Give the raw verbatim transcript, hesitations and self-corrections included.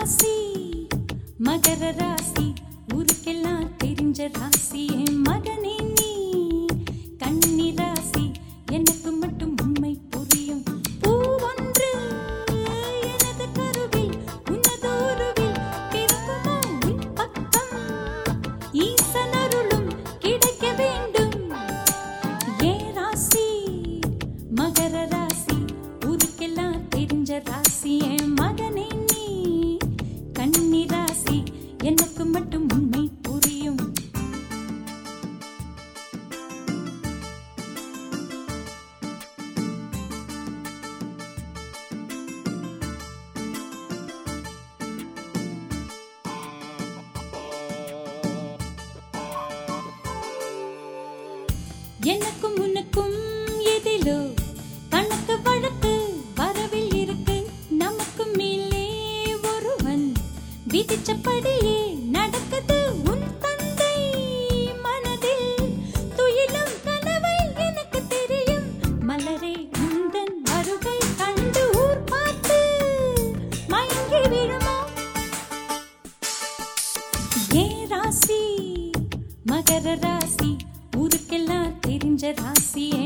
ராசி மகர ராசி ஊருக்கெல்லாம் தெரிஞ்ச ராசி என் மகனே நீ கன்னி ராசி எனக்கு மட்டும் உண்மை புரியும் பூவொன்று எனது கருவில் உன்னதோருவில் பிறக்குமோ உன் பக்கம் ஈசனருளும் கிடைக்க வேண்டும் ஏ ராசி மகர ராசி ஊருக்கெல்லாம் தெரிஞ்ச ராசி என் மகனே நீ கன்னி ராசி எனக்கு மட்டும் உண்மை புரியும் எனக்கும் உனக்கும் எதிலோ கணக்கு வழக்கு வரவில் இருக்கு நமக்கு மேலே ஒருவன் விதிச்சபடியே நடக்குது உன் தந்தை மனதில் துயிலும் கனவை எனக்கு தெரியும் மலரே உந்தன் வருகை கண்டு ஊர் பார்த்து மயங்கி விழுமோ ஏ ராசி மகர ராசி ஊருக்கெல்லாம் தெரிஞ்ச ராசி